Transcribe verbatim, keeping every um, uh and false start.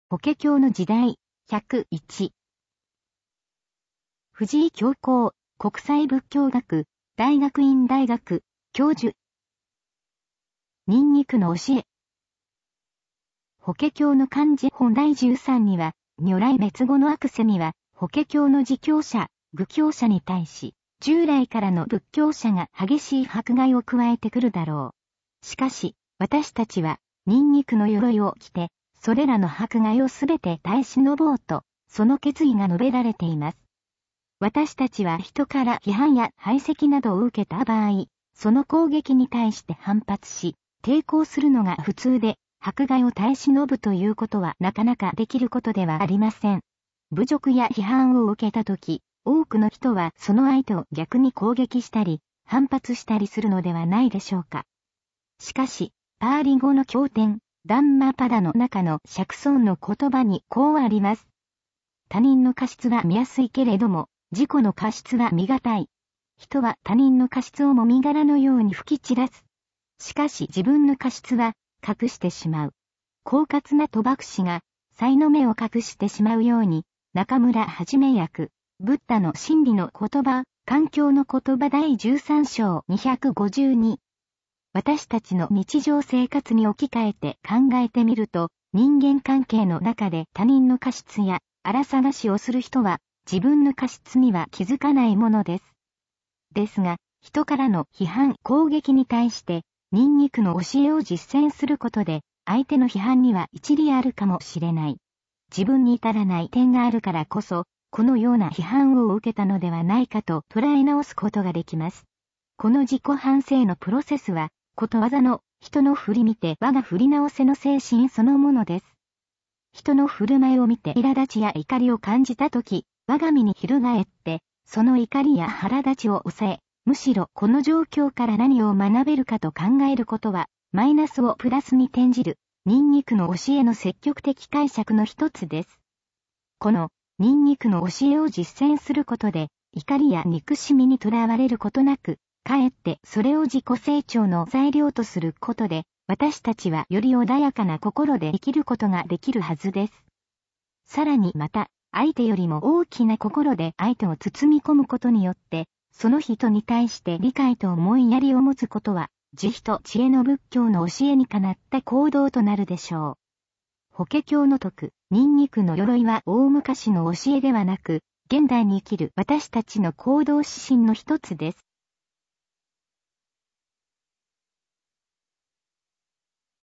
法華経の時代、ひゃくいち。藤井教皇、国際仏教学、大学院大学、教授。ニンニクの教え。法華経の漢字本だいじゅうさんには、如来滅後の悪世には、法華経の自教者、愚教者に対し、従来からの仏教者が激しい迫害を加えてくるだろう。しかし、私たちは、ニンニクの鎧を着て、それらの迫害をすべて耐え忍ぼうと、その決意が述べられています。私たちは人から批判や排斥などを受けた場合、その攻撃に対して反発し、抵抗するのが普通で、迫害を耐え忍ぶということはなかなかできることではありません。侮辱や批判を受けたとき、多くの人はその相手を逆に攻撃したり、反発したりするのではないでしょうか。しかし、パーリ語の経典、ダンマパダの中の釈尊の言葉にこうあります。他人の過失は見やすいけれども、自己の過失は見がたい。人は他人の過失をもみ殻のように吹き散らす。しかし自分の過失は隠してしまう。狡猾な賭博師が、才の目を隠してしまうように、中村はじめ役、ブッダの真理の言葉、環境の言葉だいじゅうさん章にひゃくごじゅうに。私たちの日常生活に置き換えて考えてみると、人間関係の中で他人の過失や荒探しをする人は、自分の過失には気づかないものです。ですが、人からの批判・攻撃に対して、ニンニクの教えを実践することで、相手の批判には一理あるかもしれない。自分に至らない点があるからこそ、このような批判を受けたのではないかと捉え直すことができます。この自己反省のプロセスは、ことわざの人の振り見て我が振り直せの精神そのものです。人の振る舞いを見て苛立ちや怒りを感じたとき、我が身に翻って、その怒りや腹立ちを抑え、むしろこの状況から何を学べるかと考えることは、マイナスをプラスに転じる、ニンニクの教えの積極的解釈の一つです。この、ニンニクの教えを実践することで、怒りや憎しみにとらわれることなく、かえってそれを自己成長の材料とすることで、私たちはより穏やかな心で生きることができるはずです。さらにまた、相手よりも大きな心で相手を包み込むことによって、その人に対して理解と思いやりを持つことは、慈悲と知恵の仏教の教えにかなった行動となるでしょう。法華経の説く、ニンニクの鎧は大昔の教えではなく、現代に生きる私たちの行動指針の一つです。